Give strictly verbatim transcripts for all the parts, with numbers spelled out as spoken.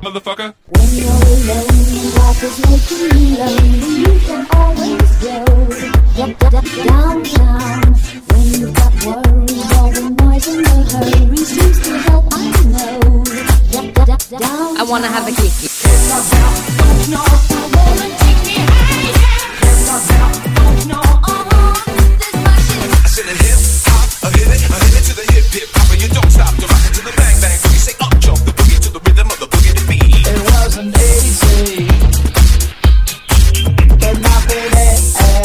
motherfucker. When you're alone, life is making you lonely. You can always go d- d- d- downtown. When you've got worries, all the noise and the hurry seems to help. I know. D- d- d- down. I wanna have a kiki. No, I wanna take me higher. No, uh-huh, this my shit. I said a hip hop, a hit it, a hit it to the hip hip hop, and you don't stop to rock it to the bang bang boogie. Say up jump the boogie to the rhythm of the boogie to beat. It wasn't easy, but nothing is.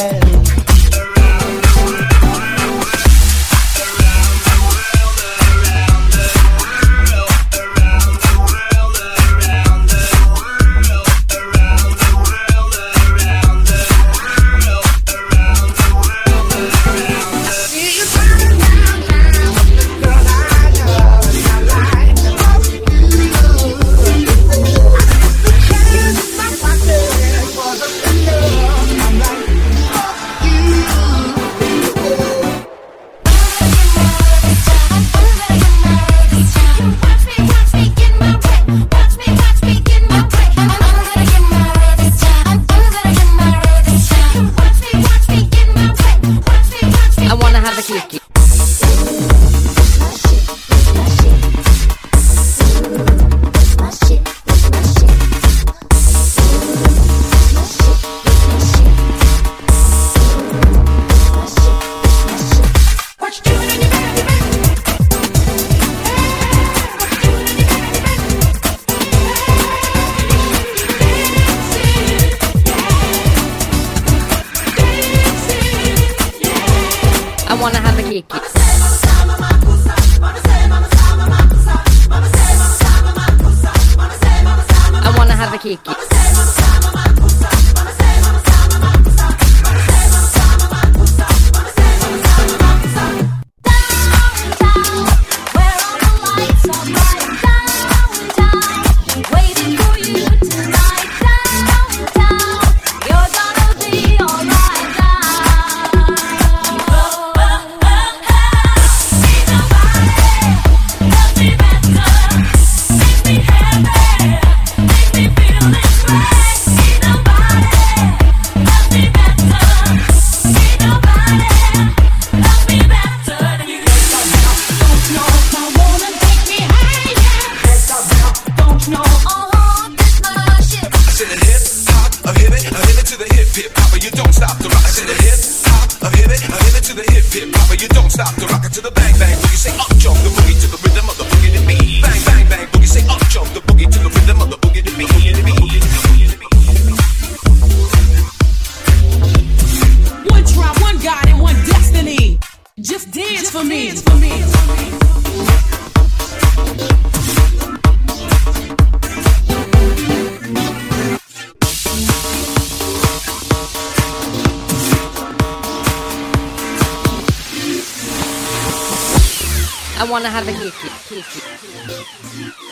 I wanna have a kiki. I wanna have a kiki. I wanna have a kiki. You don't stop to rock it to the hip hop, a hit it, a hit it to the hip hip hop, you don't stop to rock it to the bang bang boogie. Say up jump the boogie to the rhythm of the boogie to beat. Bang bang bang boogie. Say up jump the boogie to the rhythm of the boogie to beat. One try, one God, and one destiny. Just dance for me. Dance for me. I wanna have a kiki. Kiki.